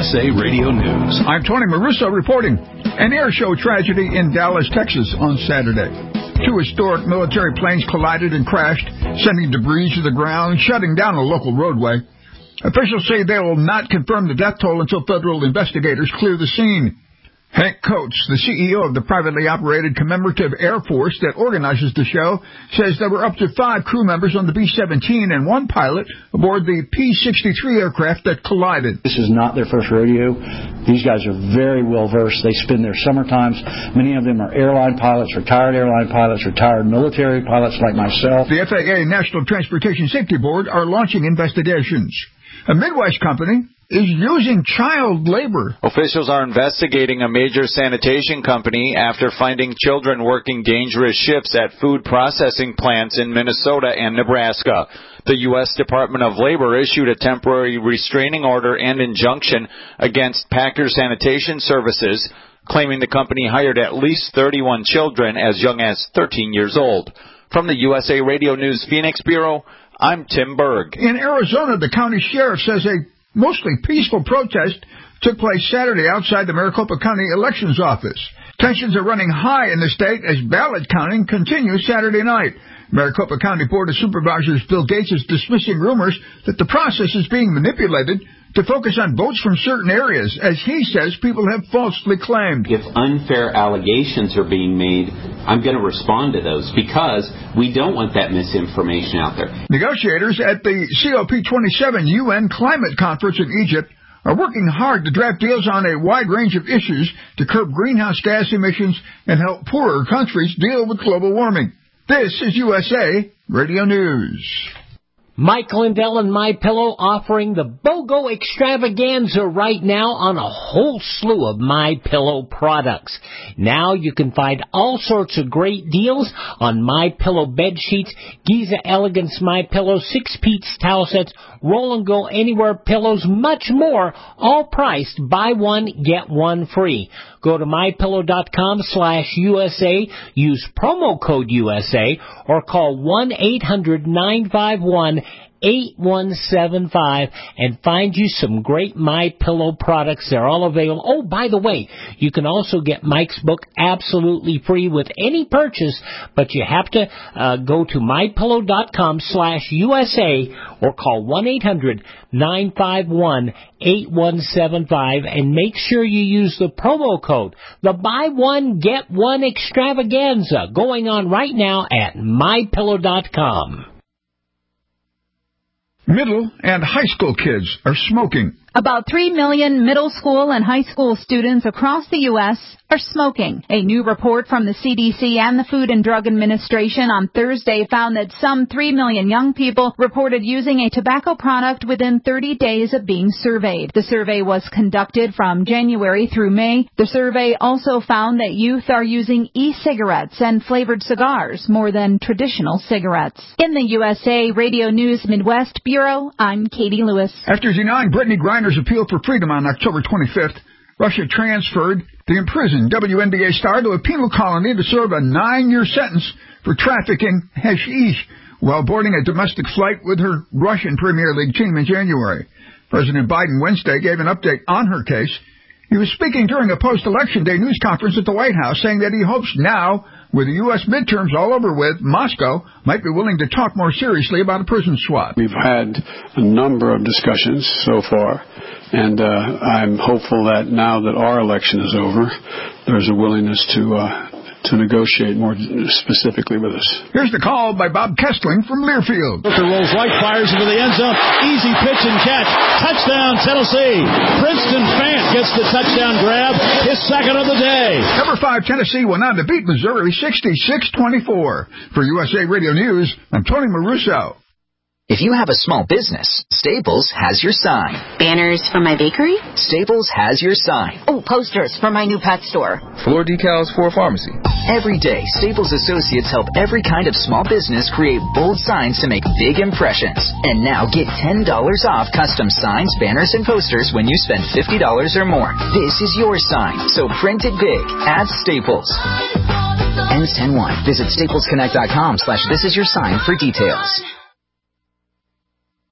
USA Radio News. I'm Tony Maruso reporting. An air show tragedy in Dallas, Texas on Saturday. Two historic military planes collided and crashed, sending debris to the ground, shutting down a local roadway. Officials say they will not confirm the death toll until federal investigators clear the scene. Hank Coates, the CEO of the privately operated Commemorative Air Force that organizes the show, says there were up to 5 crew members on the B-17 and 1 pilot aboard the P-63 aircraft that collided. This is not their first rodeo. These guys are very well versed. They spend their summer times. Many of them are airline pilots, retired military pilots like myself. The FAA National Transportation Safety Board are launching investigations. A Midwest company is using child labor. Officials are investigating a major sanitation company after finding children working dangerous shifts at food processing plants in Minnesota and Nebraska. The U.S. Department of Labor issued a temporary restraining order and injunction against Packer Sanitation Services, claiming the company hired at least 31 children as young as 13 years old. From the USA Radio News Phoenix Bureau, I'm Tim Berg. In Arizona, the county sheriff says a mostly peaceful protest took place Saturday outside the Maricopa County Elections Office. Tensions are running high in the state as ballot counting continues Saturday night. Maricopa County Board of Supervisors Bill Gates is dismissing rumors that the process is being manipulated to focus on votes from certain areas, as he says people have falsely claimed. If unfair allegations are being made, I'm going to respond to those because we don't want that misinformation out there. Negotiators at the COP27 UN Climate Conference in Egypt are working hard to draft deals on a wide range of issues to curb greenhouse gas emissions and help poorer countries deal with global warming. This is USA Radio News. Mike Lindell and MyPillow offering the BOGO extravaganza right now on a whole slew of MyPillow products. Now you can find all sorts of great deals on MyPillow bed sheets, Giza Elegance MyPillow, 6-piece towel sets, Roll and Go Anywhere pillows, much more, all priced buy one, get one free. Go to MyPillow.com/USA, use promo code USA, or call 1-800-951-8175 and find you some great MyPillow products. They're all available. Oh, by the way, you can also get Mike's book absolutely free with any purchase, but you have to go to MyPillow.com/USA or call 1-800-951-8175 and make sure you use the promo code. The buy one, get one extravaganza going on right now at MyPillow.com. Middle and high school kids are smoking. About 3 million middle school and high school students across the U.S. are smoking. A new report from the CDC and the Food and Drug Administration on Thursday found that some 3 million young people reported using a tobacco product within 30 days of being surveyed. The survey was conducted from January through May. The survey also found that youth are using e-cigarettes and flavored cigars more than traditional cigarettes. In the USA Radio News Midwest Bureau, I'm Katie Lewis. After denying Brittany Griner's appeal for freedom on October 25th, Russia transferred the imprisoned WNBA star to a penal colony to serve a 9-year sentence for trafficking hashish while boarding a domestic flight with her Russian Premier League team in January. President Biden Wednesday gave an update on her case. He was speaking during a post-election day news conference at the White House, saying that he hopes now, with the U.S. midterms all over with, Moscow might be willing to talk more seriously about a prison swap. We've had a number of discussions so far, and I'm hopeful that now that our election is over, there's a willingness to negotiate more specifically with us. Here's the call by Bob Kestling from Learfield. Hooker rolls right, fires into the end zone. Easy pitch and catch. Touchdown, Tennessee. Princeton Fant gets the touchdown grab, his second of the day. Number 5 Tennessee went on to beat Missouri 66-24. For USA Radio News, I'm Tony Maruso. If you have a small business, Staples has your sign. Banners for my bakery? Staples has your sign. Oh, posters for my new pet store. Floor decals for a pharmacy. Every day, Staples associates help every kind of small business create bold signs to make big impressions. And now get $10 off custom signs, banners, and posters when you spend $50 or more. This is your sign, so print it big at Staples. Ends 10/1. Visit staplesconnect.com/thisisyoursign for details.